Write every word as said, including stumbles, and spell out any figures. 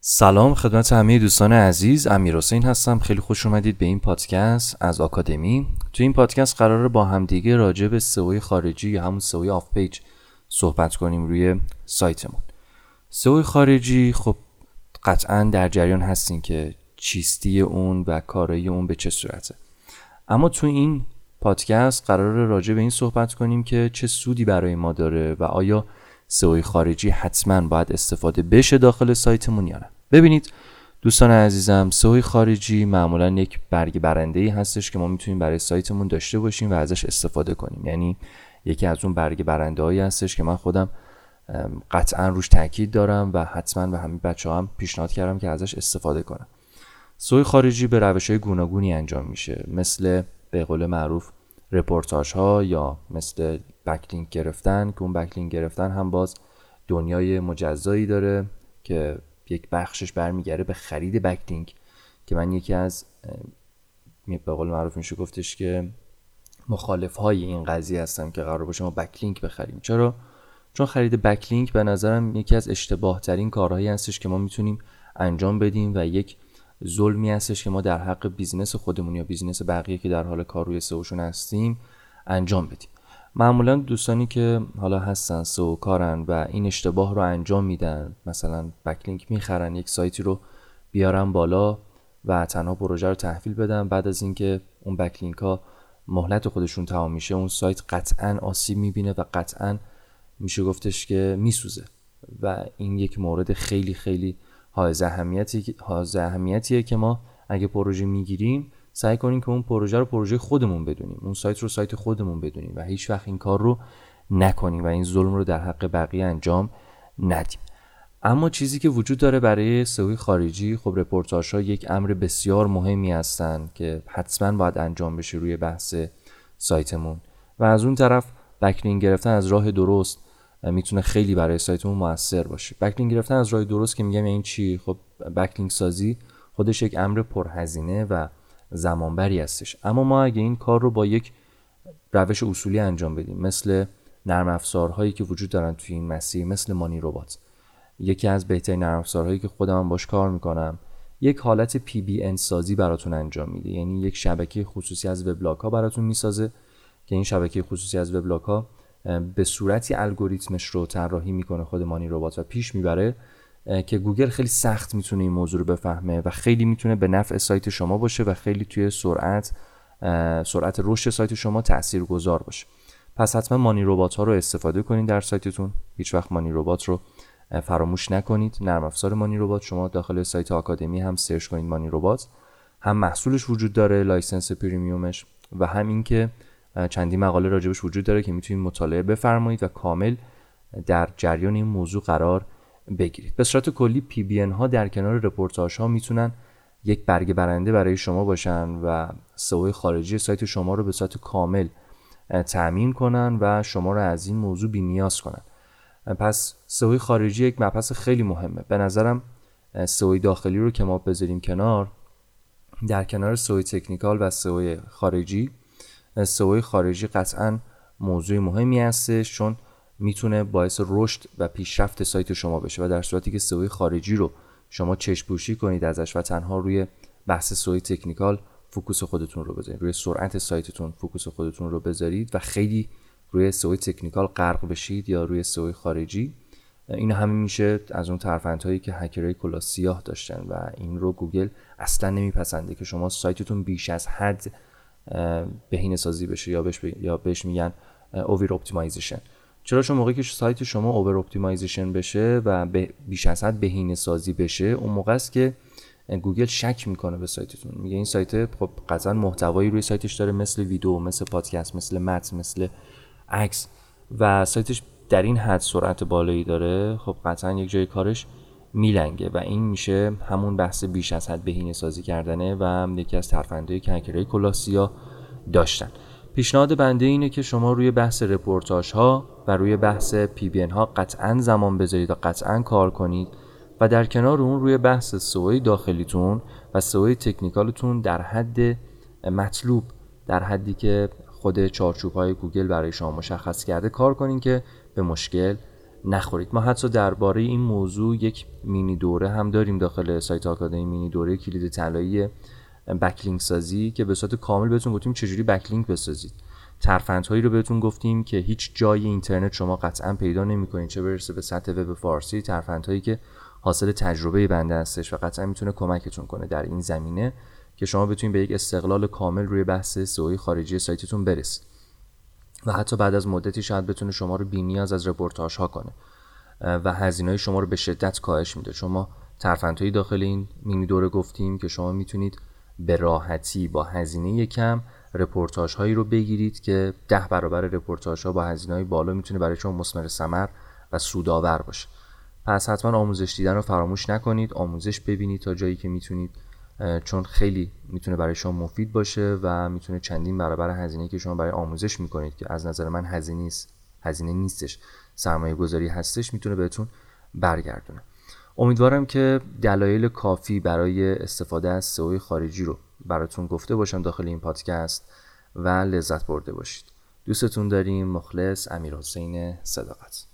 سلام خدمت همه دوستان عزیز، امیرحسین هستم. خیلی خوش اومدید به این پادکست از آکادمی. تو این پادکست قراره با همدیگه راجع به سئو خارجی یا همون سئو آف پیج صحبت کنیم روی سایتمون. سئو خارجی خب قطعاً در جریان هستین که چیستی اون و کارایی اون به چه صورته. اما تو این پادکست قراره راجع به این صحبت کنیم که چه سودی برای ما داره و آیا سئو خارجی حتما باید استفاده بشه داخل سایتمون یا نه. ببینید دوستان عزیزم، سئو خارجی معمولا یک برگ برنده‌ای هستش که ما میتونیم برای سایتمون داشته باشیم و ازش استفاده کنیم. یعنی یکی از اون برگ برنده‌هایی هستش که من خودم قطعا روش تاکید دارم و حتما به همین بچه‌ها هم پیشنهاد کردم که ازش استفاده کنن. سئو خارجی به روش‌های گوناگونی انجام میشه، مثل به قول معروف رپورتاژ ها یا مثل بکلینک گرفتن که اون بکلینک گرفتن هم باز دنیای مجزایی داره که یک بخشش برمیگره به خرید بکلینک که من یکی از به قول معروف میشه گفتش که مخالف های این قضیه هستم که قرار باشه ما بکلینک بخریم. چرا؟ چون خرید بکلینک به نظرم یکی از اشتباه ترین کارهایی هستش که ما میتونیم انجام بدیم و یک ظلمی هستش که ما در حق بیزنس خودمون یا بیزنس بقیه که در حال کار روی سئوشون هستیم انجام بدیم. معمولا دوستانی که حالا هستن سئو کارن و این اشتباه رو انجام میدن، مثلا بکلینک میخرن، یک سایتی رو بیارن بالا و تنها پروژه رو تحویل بدن، بعد از اینکه اون بکلینک ها مهلت خودشون تمام میشه اون سایت قطعا آسیب میبینه و قطعا میشه گفتش که میسوزه و این یک مورد خیلی خیلی حائز اهمیتی حائز اهمیتیه که ما اگه پروژه میگیریم سعی کنیم که اون پروژه رو پروژه خودمون بدونیم، اون سایت رو سایت خودمون بدونیم و هیچ وقت این کار رو نکنیم و این ظلم رو در حق بقیه انجام ندیم. اما چیزی که وجود داره برای سئو خارجی، خب رپورتاژها یک امر بسیار مهمی هستن که حتما باید انجام بشه روی بحث سایتمون و از اون طرف بکلینک گرفتن از راه درست میتونه خیلی برای سایتمون موثر باشه. بکلینک گرفتن از راه درست که میگم این چی؟ خب بکلینک سازی خودش یک امر پرهزینه و زمانبری هستش، اما ما اگه این کار رو با یک روش اصولی انجام بدیم، مثل نرم افزارهایی که وجود دارن توی این مسیر، مثل مانی ربات، یکی از بهترین نرم افزارهایی که خودم باش کار میکنم، یک حالت پی بی ان سازی براتون انجام میده. یعنی یک شبکه خصوصی از وبلاگ ها براتون میسازه که این شبکه خصوصی از وبلاگ ها به صورتی الگوریتمش رو طراحی میکنه خود مانی ربات و پیش میبره که گوگل خیلی سخت میتونه این موضوع رو بفهمه و خیلی میتونه به نفع سایت شما باشه و خیلی توی سرعت سرعت رشد سایت شما تاثیرگذار باشه. پس حتما مانی ربات ها رو استفاده کنید در سایتتون. هیچ وقت مانی ربات رو فراموش نکنید. نرم افزار مانی ربات، شما داخل سایت آکادمی هم سرچ کنید مانی ربات، هم محصولش وجود داره، لایسنس پریمیومش، و هم این که چندین مقاله راجبش وجود داره که میتونید مطالعه بفرمایید و کامل در جریان این موضوع قرار بگیرید. به صورت کلی پی بی ان ها در کنار رپورتاژ ها میتونن یک برگ برنده برای شما باشن و سئو خارجی سایت شما رو به صورت کامل تأمین کنن و شما رو از این موضوع بی‌نیاز کنن. پس سئو خارجی یک مبحث خیلی مهمه. به نظرم سئو داخلی رو که ما بذاریم کنار، در کنار سئو تکنیکال و سئو خارجی، سئو خارجی قطعاً موضوع مهمی هستش چون میتونه باعث رشد و پیشرفت سایت شما بشه و در صورتی که سئو خارجی رو شما چشم پوشی کنید ازش و تنها روی بحث سئو تکنیکال فوکوس خودتون رو بذارید، روی سرعت سایتتون فوکوس خودتون رو بذارید و خیلی روی سئو تکنیکال غرق بشید یا روی سئو خارجی، این همین میشه از اون ترفندهایی که هکرهای کلاه سیاه داشتن و این رو گوگل اصلا نمیپسنده که شما سایتتون بیش از حد بهینه سازی بشه یا بهش یا بهش میگن اوور اپتیمایزیشن. چرا؟ چون موقعی که سایت شما اوور اپتیمایزیشن بشه و بیش از حد بهینه سازی بشه، اون موقع است که گوگل شک میکنه به سایتتون، میگه این سایت خب قطعا محتوایی روی سایتش داره، مثل ویدیو، مثل پادکست، مثل متن، مثل عکس، و سایتش در این حد سرعت بالایی داره، خب قطعا یک جای کارش میلنگه و این میشه همون بحث بیش از حد بهینه سازی کردنه و یکی از ترفندهایی که هکرهای کلاه سیاه داشتن. پیشنهاد بنده اینه که شما روی بحث رپورتاژ ها و روی بحث پی بی ان ها قطعا زمان بذارید و قطعا کار کنید و در کنار اون روی بحث سئو داخلیتون و سئو تکنیکالتون در حد مطلوب، در حدی که خود چارچوب‌های گوگل برای شما مشخص کرده کار کنین که به مشکل نخورید. ما حتی درباره این موضوع یک مینی دوره هم داریم داخل سایت آکادمی، مینی دوره کلید طلایی بکلینک سازی که به صورت کامل بهتون گفتیم چجوری بکلینک بسازید. ترفندهایی رو بهتون گفتیم که هیچ جای اینترنت شما قطعا پیدا نمی‌کنید، چه برسه به سطح وب فارسی. ترفندهایی که حاصل تجربه بنده هستش و قطعا میتونه کمکتون کنه در این زمینه که شما بتونید به یک استقلال کامل روی بحث سئو خارجی سایتتون برسید و حتی بعد از مدتی شاید بتونه شما رو بی‌نیاز از رپورتاژ ها کنه و هزینه‌های شما رو به شدت کاهش میده. شما ترفندهایی داخل این مینی دوره گفتیم که شما میتونید به راحتی با هزینه کم رپورتاژ هایی رو بگیرید که ده برابر رپورتاژ ها با هزینه های بالا میتونه برای شما مثمر ثمر و سودآور باشه. پس حتما آموزش دیدن رو فراموش نکنید، آموزش ببینید تا جایی که میتونید، چون خیلی میتونه برای شما مفید باشه و میتونه چندین برابر هزینه‌ای که شما برای آموزش میکنید که از نظر من هزینه نیست، هزینه نیستش، سرمایه گذاری هستش، میتونه بهتون برگردونه. امیدوارم که دلایل کافی برای استفاده از سئو خارجی رو براتون گفته باشم داخل این پادکست و لذت برده باشید. دوستتون داریم. مخلص، امیرحسین صداقت.